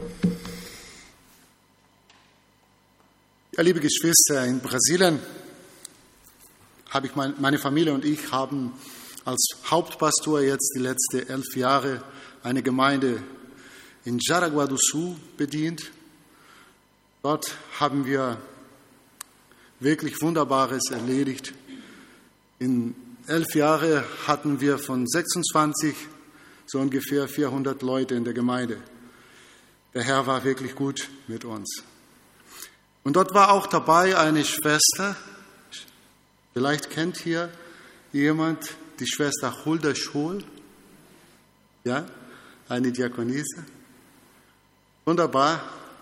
Ja, liebe Geschwister, in Brasilien habe ich meine Familie und ich haben als Hauptpastor jetzt die letzten 11 Jahre eine Gemeinde in Jaraguá do Sul bedient. Dort haben wir wirklich Wunderbares erledigt. In 11 Jahren hatten wir von 26 so ungefähr 400 Leute in der Gemeinde. Der Herr war wirklich gut mit uns. Und dort war auch dabei eine Schwester, vielleicht kennt hier jemand die Schwester Hulda Scholl, ja, eine Diakonisse. Wunderbar.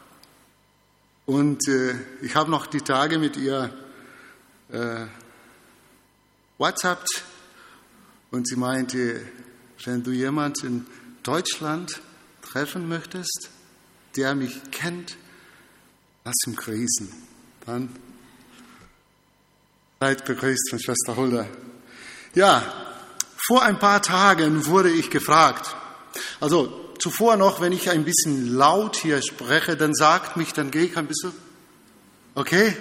Und ich habe noch die Tage mit ihr WhatsAppt und sie meinte, wenn du jemanden in Deutschland treffen möchtest, der mich kennt, lass ihn grüßen. Dann seid begrüßt von Schwester Hulda. Ja, vor ein paar Tagen wurde ich gefragt. Also zuvor noch, wenn ich ein bisschen laut hier spreche, dann gehe ich ein bisschen, okay?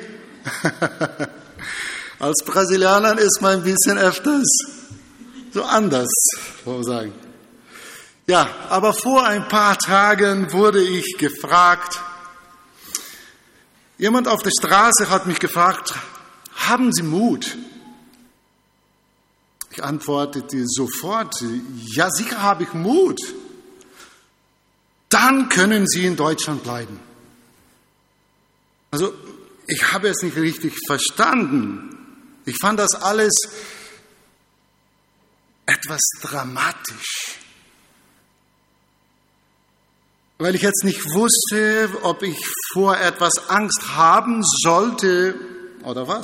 Als Brasilianer ist man ein bisschen öfters so anders, wollen wir sagen. Ja, aber vor ein paar Tagen wurde ich gefragt, jemand auf der Straße hat mich gefragt, haben Sie Mut? Ich antwortete sofort, ja, sicher habe ich Mut. Dann können Sie in Deutschland bleiben. Also, ich habe es nicht richtig verstanden. Ich fand das alles etwas dramatisch. Weil ich jetzt nicht wusste, ob ich vor etwas Angst haben sollte oder was.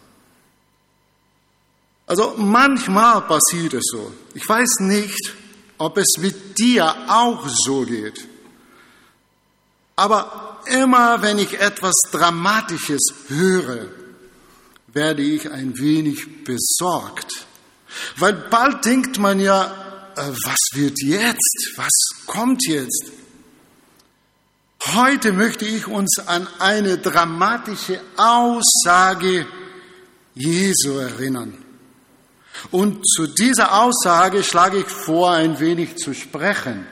Also manchmal passiert es so. Ich weiß nicht, ob es mit dir auch so geht. Aber immer wenn ich etwas Dramatisches höre, werde ich ein wenig besorgt. Weil bald denkt man ja, was wird jetzt? Was kommt jetzt? Heute möchte ich uns an eine dramatische Aussage Jesu erinnern. Und zu dieser Aussage schlage ich vor, ein wenig zu sprechen.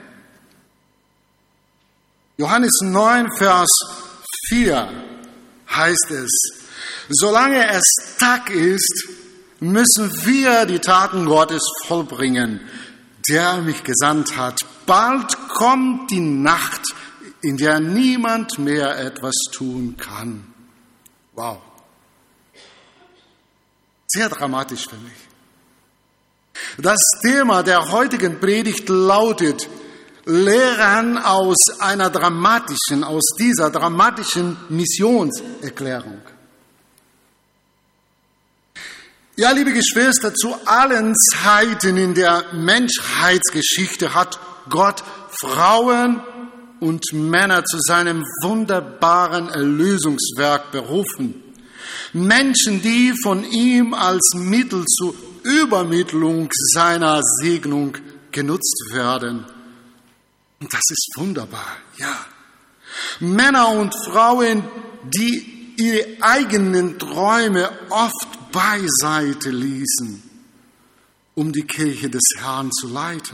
Johannes 9, Vers 4 heißt es, solange es Tag ist, müssen wir die Taten Gottes vollbringen, der mich gesandt hat. Bald kommt die Nacht, in der niemand mehr etwas tun kann. Wow. Sehr dramatisch für mich. Das Thema der heutigen Predigt lautet Lehren aus dieser dramatischen Missionserklärung. Ja, liebe Geschwister, zu allen Zeiten in der Menschheitsgeschichte hat Gott Frauen und Männer zu seinem wunderbaren Erlösungswerk berufen. Menschen, die von ihm als Mittel zur Übermittlung seiner Segnung genutzt werden. Und das ist wunderbar, ja. Männer und Frauen, die ihre eigenen Träume oft beiseite ließen, um die Kirche des Herrn zu leiten.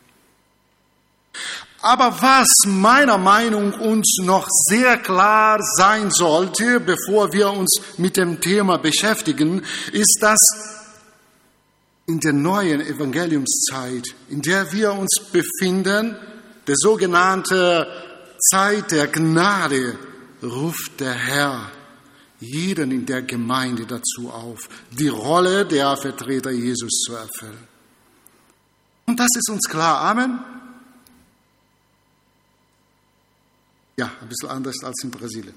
Aber was meiner Meinung nach uns noch sehr klar sein sollte, bevor wir uns mit dem Thema beschäftigen, ist, dass in der neuen Evangeliumszeit, in der wir uns befinden, der sogenannte Zeit der Gnade, ruft der Herr jeden in der Gemeinde dazu auf, die Rolle der Vertreter Jesus zu erfüllen. Und das ist uns klar. Amen. Ja, ein bisschen anders als in Brasilien.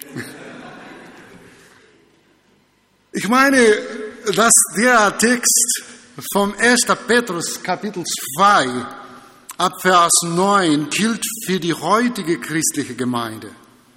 Ich meine, dass der Text vom 1. Petrus Kapitel 2 ab Vers 9 gilt für die heutige christliche Gemeinde.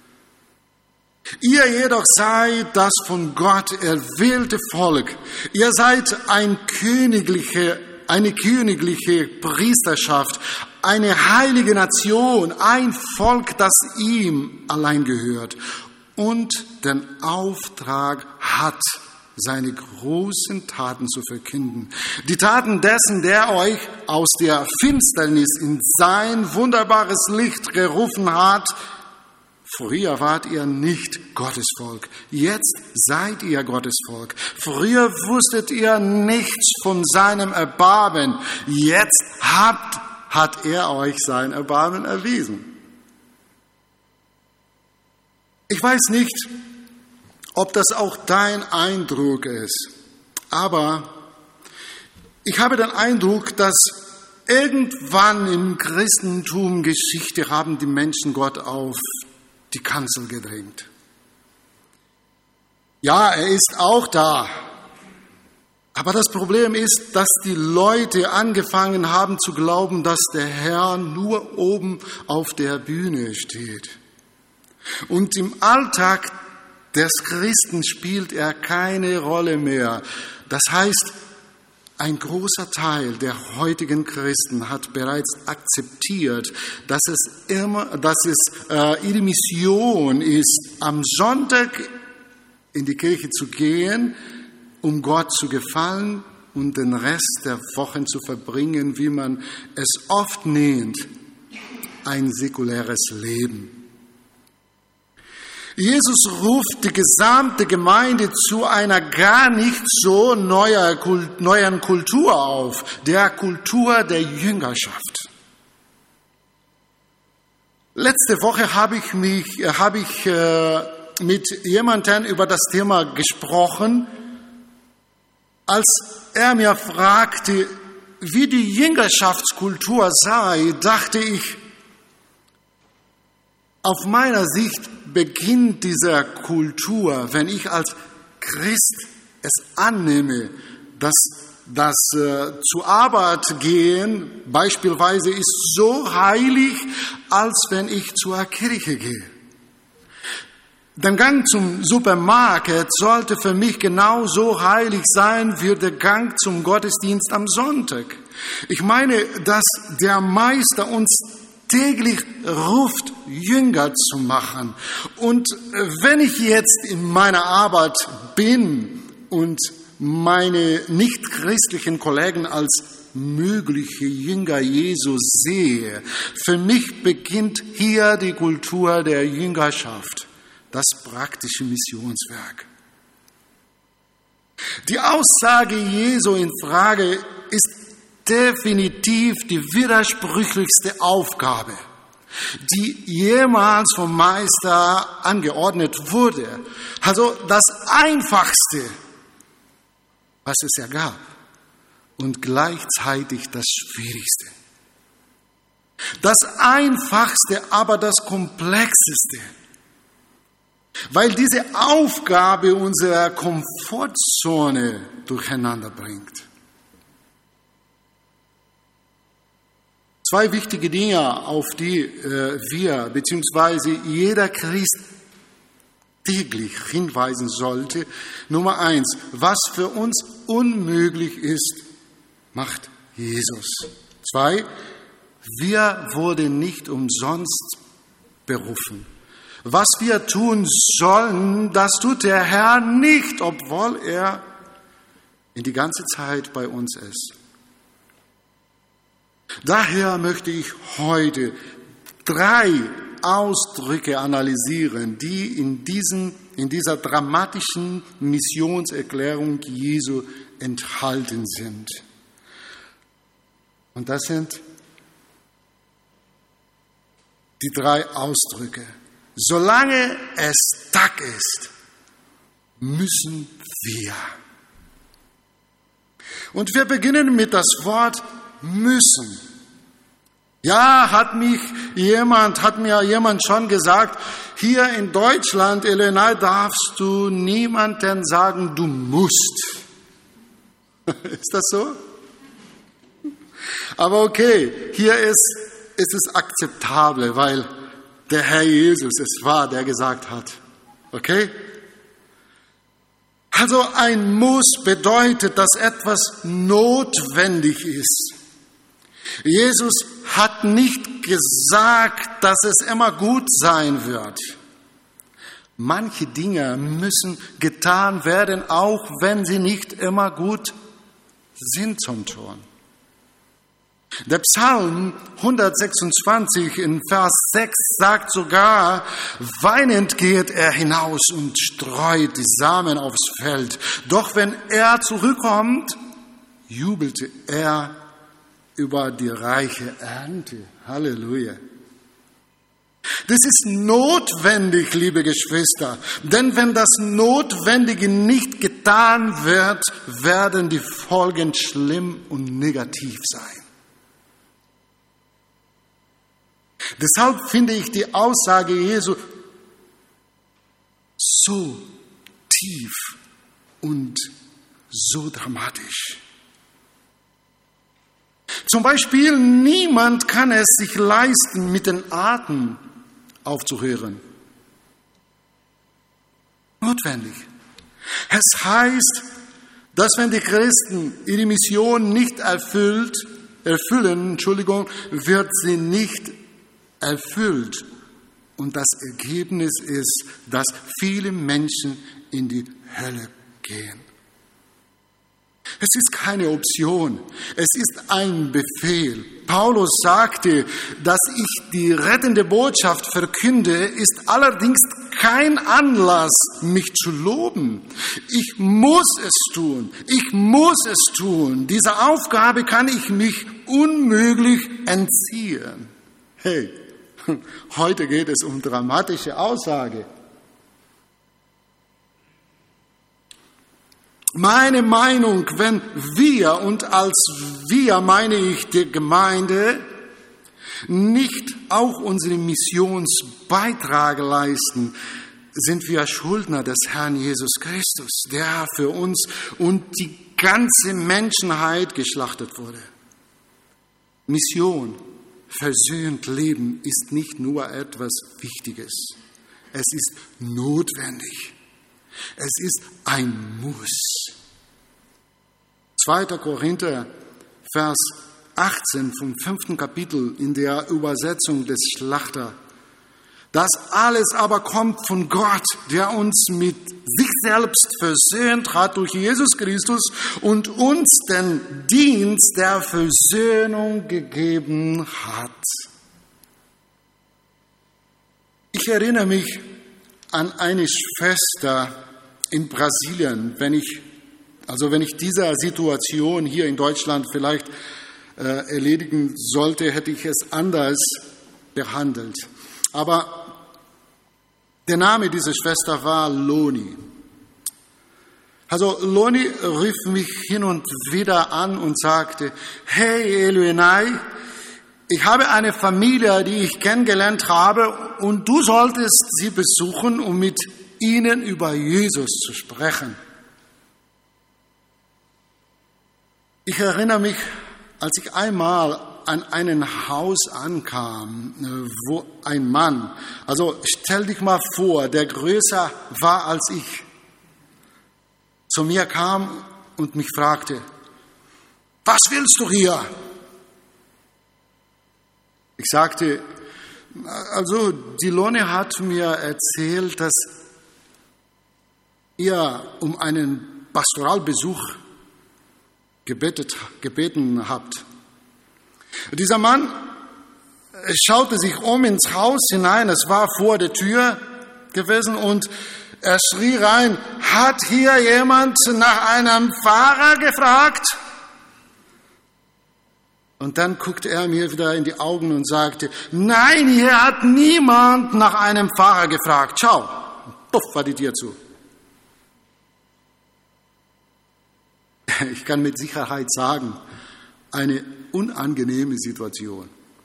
Ihr jedoch seid das von Gott erwählte Volk. Ihr seid eine königliche Priesterschaft, eine heilige Nation, ein Volk, das ihm allein gehört und den Auftrag hat, seine großen Taten zu verkünden. Die Taten dessen, der euch aus der Finsternis in sein wunderbares Licht gerufen hat. Früher wart ihr nicht Gottes Volk, jetzt seid ihr Gottes Volk. Früher wusstet ihr nichts von seinem Erbarmen, jetzt hat er euch sein Erbarmen erwiesen. Ich weiß nicht, ob das auch dein Eindruck ist, aber ich habe den Eindruck, dass irgendwann im Christentum Geschichte haben die Menschen Gott auf die Kanzel gedrängt. Ja, er ist auch da. Aber das Problem ist, dass die Leute angefangen haben zu glauben, dass der Herr nur oben auf der Bühne steht. Und im Alltag des Christen spielt er keine Rolle mehr. Das heißt, ein großer Teil der heutigen Christen hat bereits akzeptiert, dass es ihre Mission ist, am Sonntag in die Kirche zu gehen, um Gott zu gefallen und den Rest der Wochen zu verbringen, wie man es oft nennt, ein säkulares Leben. Jesus ruft die gesamte Gemeinde zu einer gar nicht so neuen Kultur auf, der Kultur der Jüngerschaft. Letzte Woche habe ich mit jemandem über das Thema gesprochen. Als er mir fragte, wie die Jüngerschaftskultur sei, dachte ich, auf meiner Sicht beginnt diese Kultur, wenn ich als Christ es annehme, dass das zur Arbeit gehen beispielsweise ist so heilig, als wenn ich zur Kirche gehe. Der Gang zum Supermarkt sollte für mich genauso heilig sein wie der Gang zum Gottesdienst am Sonntag. Ich meine, dass der Meister uns täglich ruft, Jünger zu machen. Und wenn ich jetzt in meiner Arbeit bin und meine nichtchristlichen Kollegen als mögliche Jünger Jesu sehe, für mich beginnt hier die Kultur der Jüngerschaft, das praktische Missionswerk. Die Aussage Jesu in Frage ist definitiv die widersprüchlichste Aufgabe, die jemals vom Meister angeordnet wurde. Also das Einfachste, was es ja gab, und gleichzeitig das Schwierigste. Das Einfachste, aber das Komplexeste, weil diese Aufgabe unsere Komfortzone durcheinander bringt. Zwei wichtige Dinge, auf die wir bzw. jeder Christ täglich hinweisen sollte. Nummer 1, was für uns unmöglich ist, macht Jesus. 2, wir wurden nicht umsonst berufen. Was wir tun sollen, das tut der Herr nicht, obwohl er in die ganze Zeit bei uns ist. Daher möchte ich heute 3 Ausdrücke analysieren, die in dieser dramatischen Missionserklärung Jesu enthalten sind. Und das sind die 3 Ausdrücke. Solange es Tag ist, müssen wir. Und wir beginnen mit das Wort müssen. Ja, hat mir jemand schon gesagt, hier in Deutschland, Elena, darfst du niemandem sagen, du musst. Ist das so? Aber okay, hier ist es akzeptabel, weil der Herr Jesus es war, der gesagt hat. Okay? Also ein Muss bedeutet, dass etwas notwendig ist. Jesus hat nicht gesagt, dass es immer gut sein wird. Manche Dinge müssen getan werden, auch wenn sie nicht immer gut sind zum Tun. Der Psalm 126 in Vers 6 sagt sogar, weinend geht er hinaus und streut die Samen aufs Feld. Doch wenn er zurückkommt, jubelte er über die reiche Ernte. Halleluja. Das ist notwendig, liebe Geschwister, denn wenn das Notwendige nicht getan wird, werden die Folgen schlimm und negativ sein. Deshalb finde ich die Aussage Jesu so tief und so dramatisch. Zum Beispiel, niemand kann es sich leisten, mit den Atem aufzuhören. Notwendig. Es heißt, dass wenn die Christen ihre Mission nicht erfüllen, wird sie nicht erfüllt. Und das Ergebnis ist, dass viele Menschen in die Hölle gehen. Es ist keine Option, es ist ein Befehl. Paulus sagte, dass ich die rettende Botschaft verkünde, ist allerdings kein Anlass, mich zu loben. Ich muss es tun, Dieser Aufgabe kann ich mich unmöglich entziehen. Hey, heute geht es um dramatische Aussage. Meine Meinung, wenn wir, und als wir meine ich die Gemeinde, nicht auch unseren Missionsbeitrag leisten, sind wir Schuldner des Herrn Jesus Christus, der für uns und die ganze Menschheit geschlachtet wurde. Mission, versöhnt leben, ist nicht nur etwas Wichtiges, es ist notwendig. Es ist ein Muss. 2. Korinther, Vers 18 vom 5. Kapitel in der Übersetzung des Schlachter. Das alles aber kommt von Gott, der uns mit sich selbst versöhnt hat durch Jesus Christus und uns den Dienst der Versöhnung gegeben hat. Ich erinnere mich an eine Schwester in Brasilien, wenn ich diese Situation hier in Deutschland vielleicht erledigen sollte, hätte ich es anders behandelt. Aber der Name dieser Schwester war Loni. Also Loni rief mich hin und wieder an und sagte, hey Eluenai, ich habe eine Familie, die ich kennengelernt habe, und du solltest sie besuchen, um mit ihnen über Jesus zu sprechen. Ich erinnere mich, als ich einmal an einem Haus ankam, wo ein Mann, also stell dich mal vor, der größer war als ich, zu mir kam und mich fragte, was willst du hier? Ich sagte, also die Lone hat mir erzählt, dass ihr um einen Pastoralbesuch gebeten habt. Dieser Mann schaute sich um ins Haus hinein, es war vor der Tür gewesen, und er schrie rein, hat hier jemand nach einem Pfarrer gefragt? Und dann guckte er mir wieder in die Augen und sagte, nein, hier hat niemand nach einem Pfarrer gefragt. Ciao. Puff, war die Tür zu. Ich kann mit Sicherheit sagen, eine unangenehme Situation.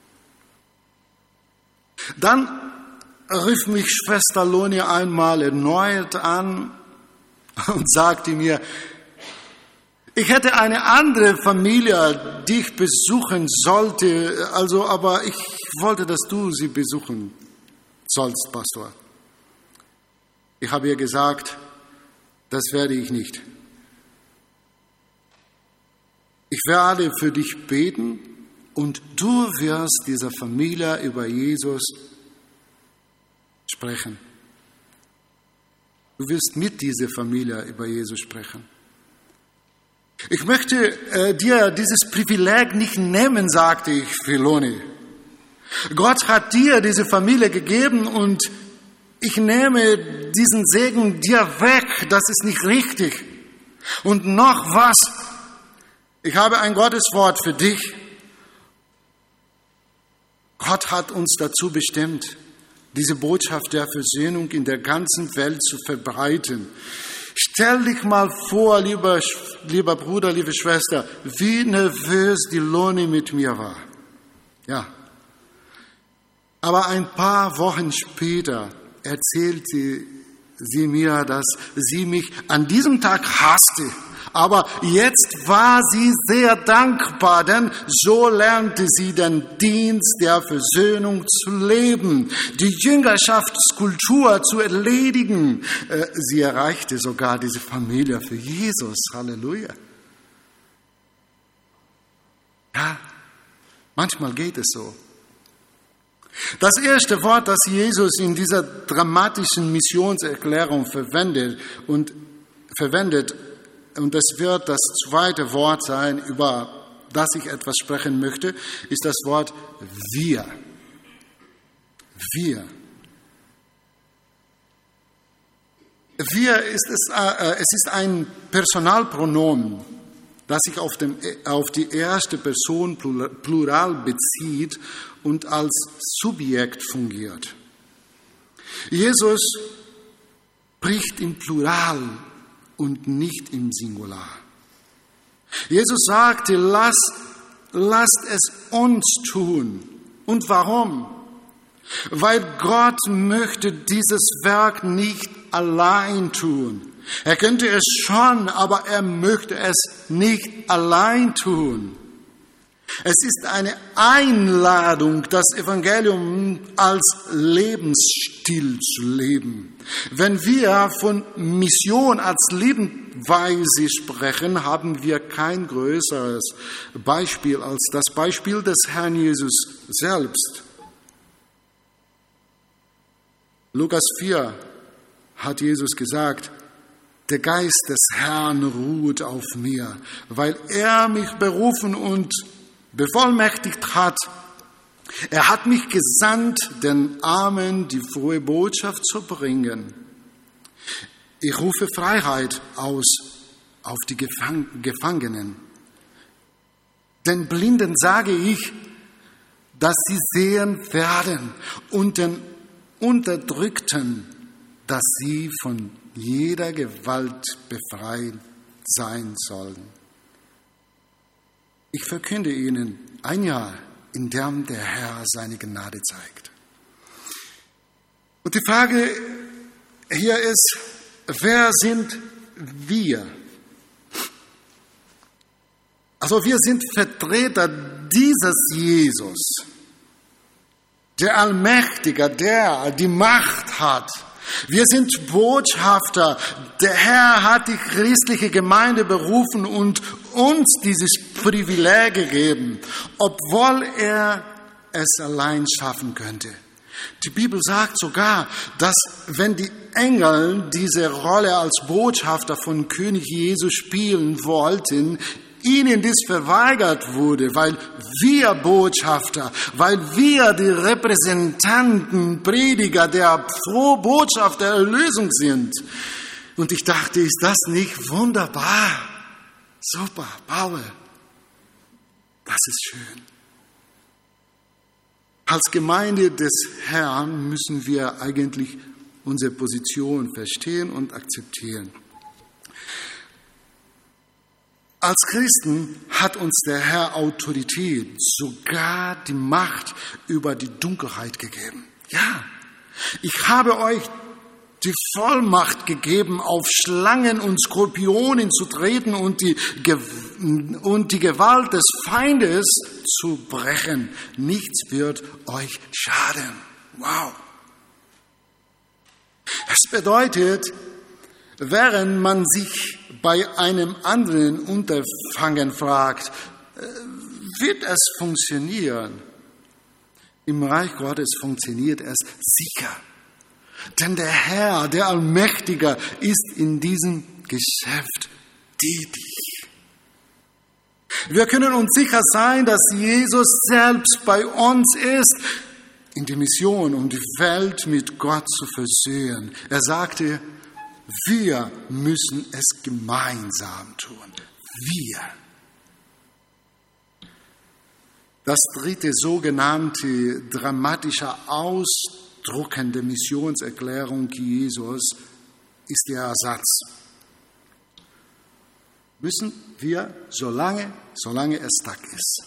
Dann rief mich Schwester Loni einmal erneut an und sagte mir, ich hätte eine andere Familie, die ich besuchen sollte, aber ich wollte, dass du sie besuchen sollst, Pastor. Ich habe ihr gesagt, das werde ich nicht. Ich werde für dich beten, Und du wirst dieser Familie über Jesus sprechen. Du wirst mit dieser Familie über Jesus sprechen. Ich möchte dir dieses Privileg nicht nehmen, sagte ich Filoni. Gott hat dir diese Familie gegeben und ich nehme diesen Segen dir weg. Das ist nicht richtig. Und noch was. Ich habe ein Gotteswort für dich. Gott hat uns dazu bestimmt, diese Botschaft der Versöhnung in der ganzen Welt zu verbreiten. Stell dich mal vor, lieber Bruder, liebe Schwester, wie nervös die Loni mit mir war. Ja. Aber ein paar Wochen später erzählte sie mir, dass sie mich an diesem Tag hasste. Aber jetzt war sie sehr dankbar, denn so lernte sie den Dienst der Versöhnung zu leben, die Jüngerschaftskultur zu erledigen. Sie erreichte sogar diese Familie für Jesus. Halleluja. Ja, manchmal geht es so. Das erste Wort, das Jesus in dieser dramatischen Missionserklärung verwendet, und es wird das zweite Wort sein, über das ich etwas sprechen möchte, ist das Wort wir. Wir. Wir es ist ein Personalpronomen, das sich auf die erste Person Plural bezieht und als Subjekt fungiert. Jesus spricht im Plural und nicht im Singular. Jesus sagte, lasst es uns tun. Und warum? Weil Gott möchte dieses Werk nicht allein tun. Er könnte es schon, aber er möchte es nicht allein tun. Es ist eine Einladung, das Evangelium als Lebensstil zu leben. Wenn wir von Mission als Lebensweise sprechen, haben wir kein größeres Beispiel als das Beispiel des Herrn Jesus selbst. Lukas 4 hat Jesus gesagt, der Geist des Herrn ruht auf mir, weil er mich berufen und bevollmächtigt hat. Er hat mich gesandt, den Armen die frohe Botschaft zu bringen. Ich rufe Freiheit aus auf die Gefangenen. Den Blinden sage ich, dass sie sehen werden, und den Unterdrückten, dass sie von jeder Gewalt befreit sein sollen. Ich verkünde Ihnen ein Jahr, in dem der Herr seine Gnade zeigt. Und die Frage hier ist, wer sind wir? Also wir sind Vertreter dieses Jesus, der Allmächtige, der die Macht hat. Wir sind Botschafter. Der Herr hat die christliche Gemeinde berufen und uns dieses Privileg gegeben, obwohl er es allein schaffen könnte. Die Bibel sagt sogar, dass wenn die Engel diese Rolle als Botschafter von König Jesus spielen wollten, ihnen dies verweigert wurde, weil wir Botschafter, weil wir die Repräsentanten, Prediger der frohen Botschaft der Erlösung sind. Und ich dachte, ist das nicht wunderbar? Super, Paul, das ist schön. Als Gemeinde des Herrn müssen wir eigentlich unsere Position verstehen und akzeptieren. Als Christen hat uns der Herr Autorität, sogar die Macht über die Dunkelheit gegeben. Ja, ich habe euch die Vollmacht gegeben, auf Schlangen und Skorpionen zu treten und die Gewalt des Feindes zu brechen. Nichts wird euch schaden. Wow. Es bedeutet, während man sich bei einem anderen Unterfangen fragt, Wird es funktionieren? Im Reich Gottes funktioniert es sicher. Denn der Herr, der Allmächtige, ist in diesem Geschäft tätig. Wir können uns sicher sein, dass Jesus selbst bei uns ist, in der Mission, um die Welt mit Gott zu versöhnen. Er sagte, wir müssen es gemeinsam tun. Wir. Das dritte sogenannte dramatische Ausdrucken der Missionserklärung Jesus ist der Ersatz. Müssen wir, solange es Tag ist,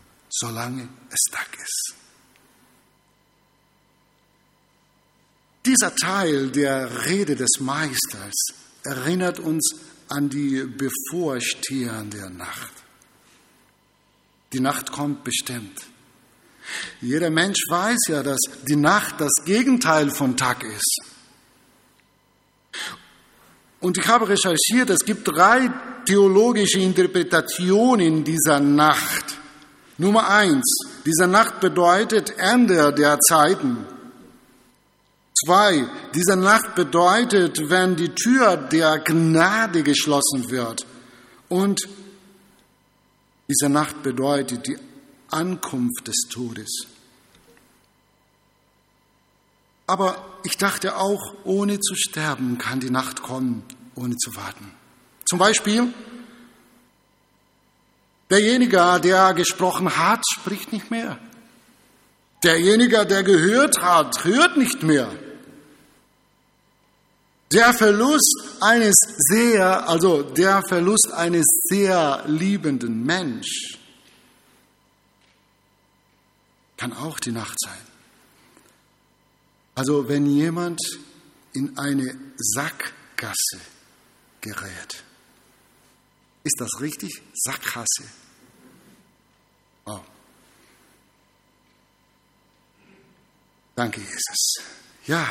Dieser Teil der Rede des Meisters erinnert uns an die bevorstehende Nacht. Die Nacht kommt bestimmt. Jeder Mensch weiß ja, dass die Nacht das Gegenteil von Tag ist. Und ich habe recherchiert, es gibt 3 theologische Interpretationen dieser Nacht. Nummer 1, diese Nacht bedeutet Ende der Zeiten. 2, diese Nacht bedeutet, wenn die Tür der Gnade geschlossen wird. Und diese Nacht bedeutet die Ankunft des Todes. Aber ich dachte auch, ohne zu sterben kann die Nacht kommen, ohne zu warten. Zum Beispiel, derjenige, der gesprochen hat, spricht nicht mehr. Derjenige, der gehört hat, hört nicht mehr. Der Verlust eines sehr liebenden Menschen kann auch die Nacht sein. Also wenn jemand in eine Sackgasse gerät. Ist das richtig? Sackgasse. Oh. Danke, Jesus. Ja.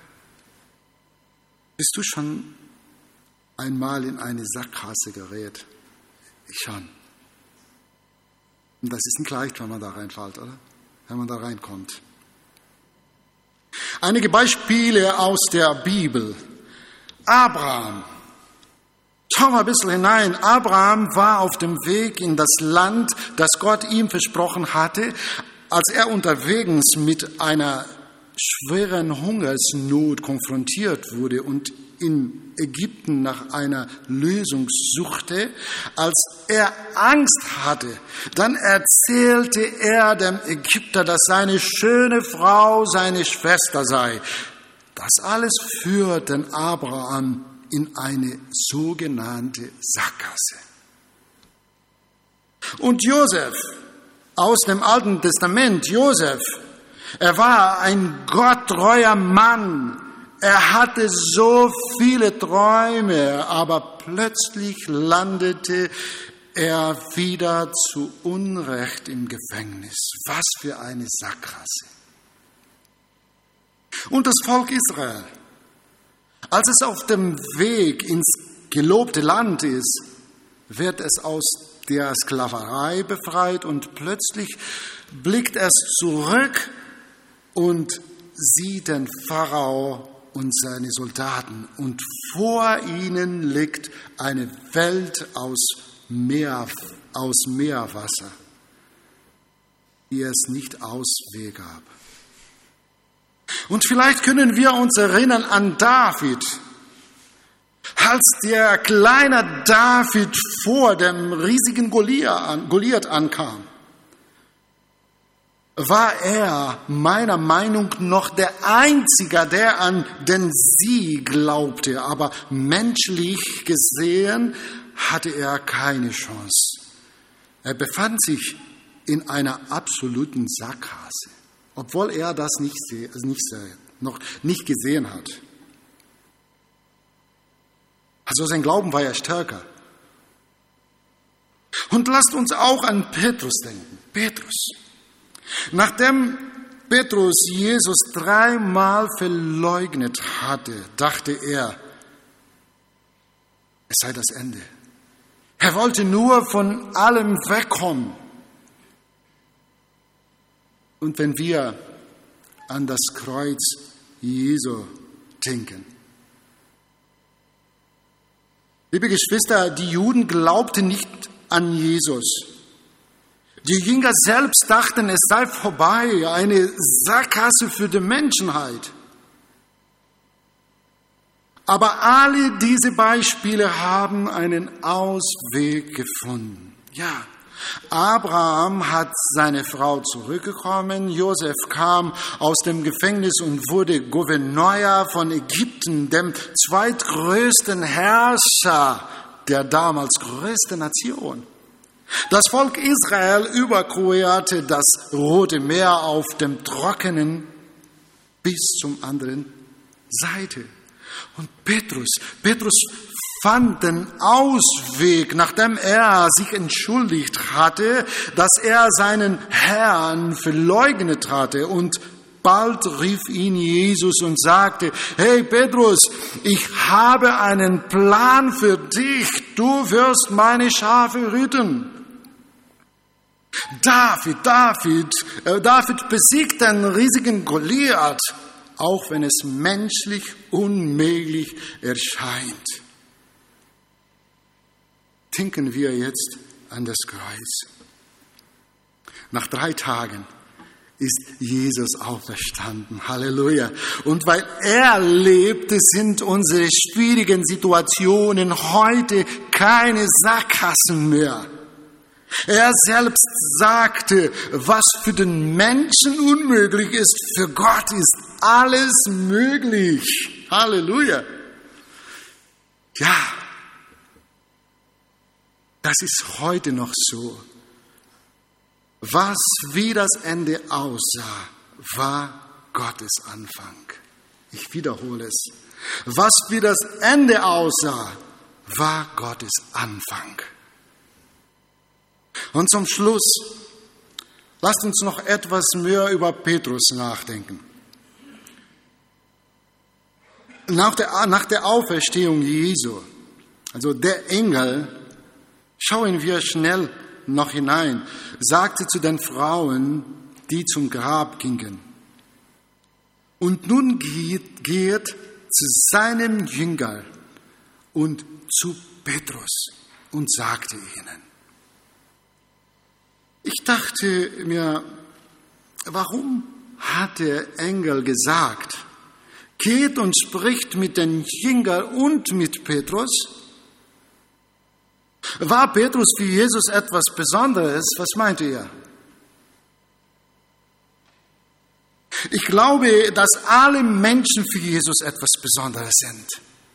Bist du schon einmal in eine Sackgasse gerät? Ich schon. Und das ist nicht leicht, wenn man da reinfällt, oder? Wenn man da reinkommt. Einige Beispiele aus der Bibel. Abraham. Schau mal ein bisschen hinein. Abraham war auf dem Weg in das Land, das Gott ihm versprochen hatte, als er unterwegs mit einer schweren Hungersnot konfrontiert wurde und in Ägypten nach einer Lösung suchte. Als er Angst hatte, dann erzählte er dem Ägypter, dass seine schöne Frau seine Schwester sei. Das alles führte Abraham in eine sogenannte Sackgasse. Und Josef aus dem Alten Testament, Josef, er war ein gottreuer Mann. Er hatte so viele Träume, aber plötzlich landete er wieder zu Unrecht im Gefängnis. Was für eine Sackgasse. Und das Volk Israel, als es auf dem Weg ins gelobte Land ist, wird es aus der Sklaverei befreit und plötzlich blickt es zurück und sieht den Pharao und seine Soldaten. Und vor ihnen liegt eine Welt aus Meerwasser, die es nicht Ausweg gab. Und vielleicht können wir uns erinnern an David. Als der kleine David vor dem riesigen Goliath ankam, war er meiner Meinung nach der Einzige, der an den Sieg glaubte. Aber menschlich gesehen hatte er keine Chance. Er befand sich in einer absoluten Sackgasse, obwohl er das noch nicht gesehen hat. Also sein Glauben war ja stärker. Und lasst uns auch an Petrus denken. Petrus. Nachdem Petrus Jesus 3-mal verleugnet hatte, dachte er, es sei das Ende. Er wollte nur von allem wegkommen. und wenn wir an das Kreuz Jesu denken. Liebe Geschwister, die Juden glaubten nicht an Jesus. Die Jünger selbst dachten, es sei vorbei, eine Sackgasse für die Menschheit. Aber alle diese Beispiele haben einen Ausweg gefunden. Ja, Abraham hat seine Frau zurückbekommen, Josef kam aus dem Gefängnis und wurde Gouverneur von Ägypten, dem zweitgrößten Herrscher der damals größten Nation. Das Volk Israel überquerte das Rote Meer auf dem Trockenen bis zum anderen Seite. Und Petrus fand den Ausweg, nachdem er sich entschuldigt hatte, dass er seinen Herrn verleugnet hatte. Und bald rief ihn Jesus und sagte, hey Petrus, ich habe einen Plan für dich. Du wirst meine Schafe hüten. David besiegt den riesigen Goliath, auch wenn es menschlich unmöglich erscheint. Denken wir jetzt an das Kreuz. Nach 3 Tagen ist Jesus auferstanden. Halleluja. Und weil er lebte, sind unsere schwierigen Situationen heute keine Sackgassen mehr. Er selbst sagte, was für den Menschen unmöglich ist, für Gott ist alles möglich. Halleluja. Ja, das ist heute noch so. Was wie das Ende aussah, war Gottes Anfang. Ich wiederhole es. Was wie das Ende aussah, war Gottes Anfang. Und zum Schluss, lasst uns noch etwas mehr über Petrus nachdenken. Nach der Auferstehung Jesu, also der Engel, schauen wir schnell noch hinein, sagte zu den Frauen, die zum Grab gingen. Und nun geht zu seinem Jünger und zu Petrus und sagte ihnen. Ich dachte mir, warum hat der Engel gesagt, geht und spricht mit den Jüngern und mit Petrus? War Petrus für Jesus etwas Besonderes? Was meint ihr? Ich glaube, dass alle Menschen für Jesus etwas Besonderes sind.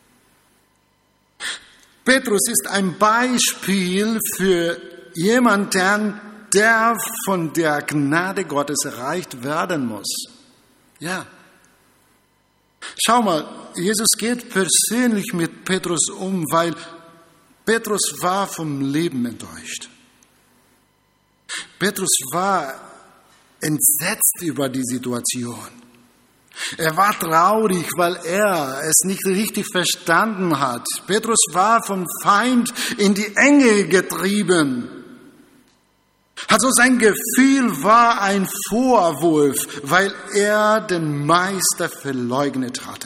Petrus ist ein Beispiel für jemanden, der von der Gnade Gottes erreicht werden muss. Ja. Schau mal, Jesus geht persönlich mit Petrus um, weil Petrus war vom Leben enttäuscht. Petrus war entsetzt über die Situation. Er war traurig, weil er es nicht richtig verstanden hat. Petrus war vom Feind in die Enge getrieben. Also sein Gefühl war ein Vorwurf, weil er den Meister verleugnet hatte.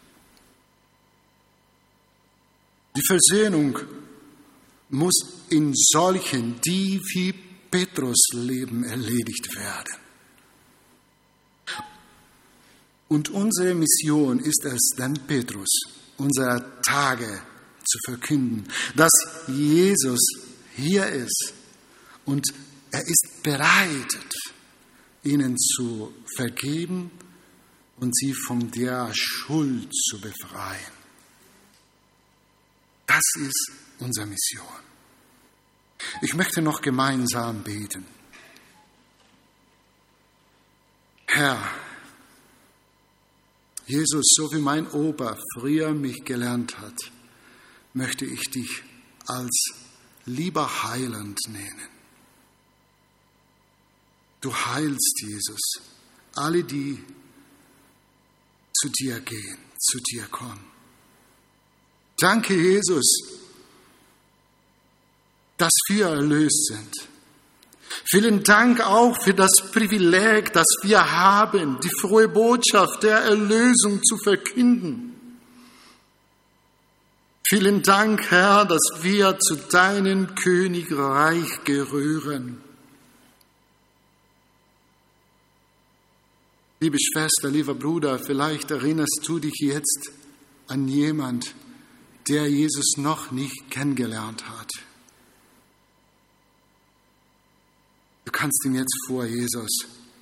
Die Versöhnung muss in solchen, die wie Petrus leben, erledigt werden. Und unsere Mission ist es, den Petrus unserer Tage zu verkünden, dass Jesus hier ist und er ist bereit, ihnen zu vergeben und sie von der Schuld zu befreien. Das ist unsere Mission. Ich möchte noch gemeinsam beten. Herr, Jesus, so wie mein Opa früher mich gelernt hat, möchte ich dich als lieber Heiland nennen. Du heilst, Jesus, alle, die zu dir gehen, zu dir kommen. Danke, Jesus, dass wir erlöst sind. Vielen Dank auch für das Privileg, das wir haben, die frohe Botschaft der Erlösung zu verkünden. Vielen Dank, Herr, dass wir zu deinem Königreich gehören. Liebe Schwester, lieber Bruder, vielleicht erinnerst du dich jetzt an jemand, der Jesus noch nicht kennengelernt hat. Du kannst ihm jetzt vor Jesus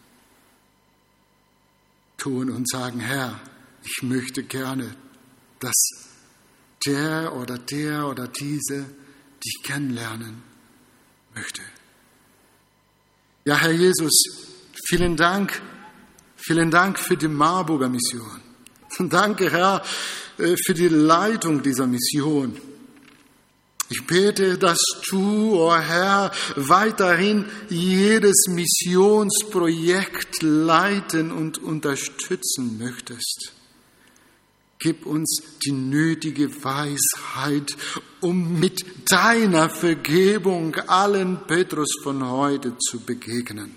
tun und sagen, Herr, ich möchte gerne, dass der oder diese dich kennenlernen möchte. Ja, Herr Jesus, vielen Dank für die Marburger Mission. Danke, Herr, für die Leitung dieser Mission. Ich bete, dass du, oh Herr, weiterhin jedes Missionsprojekt leiten und unterstützen möchtest. Gib uns die nötige Weisheit, um mit deiner Vergebung allen Petrus von heute zu begegnen.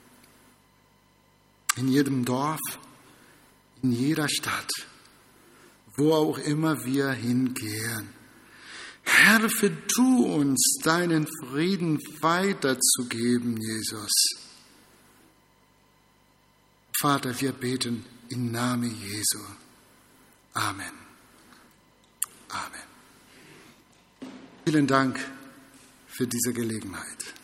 In jedem Dorf, in jeder Stadt, wo auch immer wir hingehen. Helfe du uns, deinen Frieden weiterzugeben, Jesus. Vater, wir beten im Namen Jesu. Amen. Amen. Vielen Dank für diese Gelegenheit.